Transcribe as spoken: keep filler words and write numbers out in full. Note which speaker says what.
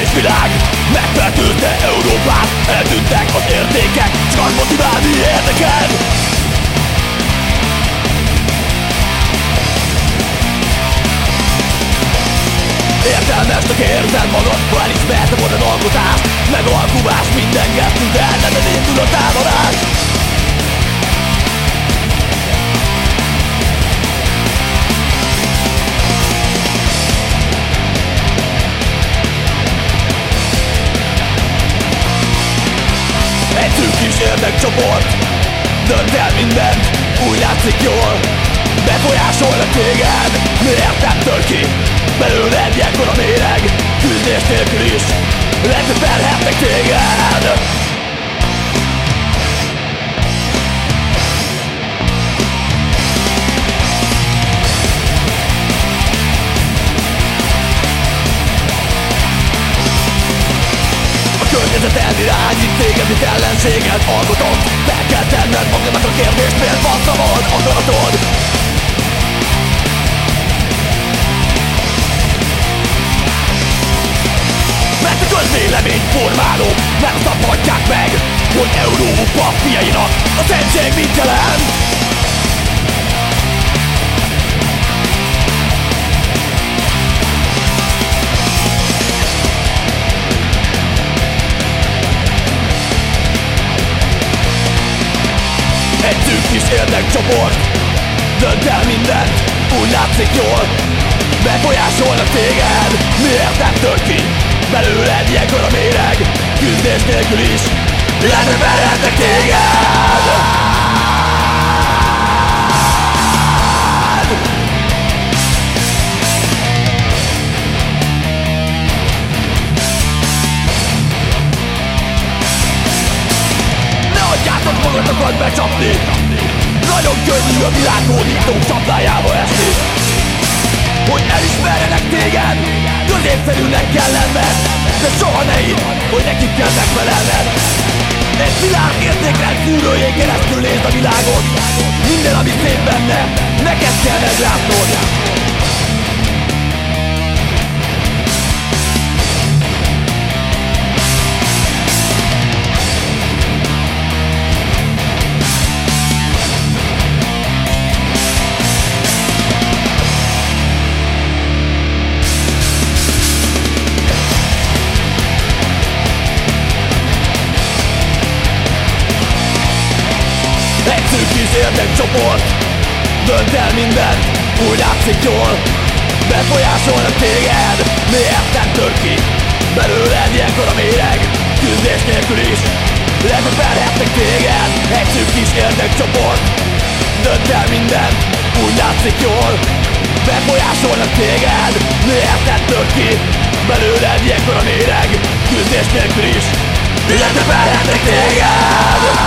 Speaker 1: és világ megfertőzte Európát. Eltűntek az értékek, csak motiválni érdeked. Értelmesnek érzed magad, ha elismerte volna az alkotást, meg alkuvás minden gesztus ellened indul a támadás. Egy szűk kis érdekcsoport dönt el mindent, úgy látszik jól. Befolyásolnak téged, miért nem tör ki belőled ilyenkor a méreg? Küzdés nélkül is leteperhetnek téged. A környezet elirányít téged, mint ellenséget alkotott. Fel kell tenned magadnak a kérdést, miért van szabad akaratod? Mert a közvélemény formálók nem szabadják meg, hogy Európa fiainak a szentség mit jelent. Egy szűk kis érdekcsoport dönt el mindent, úgy látszik jól. Befolyásolnak téged, miért nem tör ki belőled ilyenkor a méreg? Küzdés nélkül is leteperhetnek téged. Ne adjátok magatokat becsapni, nagyon könnyű a világhódítók csapdájába esni. Hogy elismerjenek téged, középszerűnek kell lenned, de soha ne hidd, hogy nekik kell megfelelned. Egy világ értékrend fűrőjén keresztül nézd a világot. Minden, ami szép benne, neked kell meglátnod. Egy szűk kis érdekcsoport dönt el mindent, úgy látszik jól. Befolyásolnak téged, miért nem tör ki belőled ilyenkor a méreg? Küzdés nélkül is leteperhetnek téged. Egy szűk kis érdekcsoport dönt el mindent, úgy látszik jól. Befolyásolnak téged, miért nem tör ki belőled ilyenkor a méreg? Küzdés nélkül is leteperhetnek téged.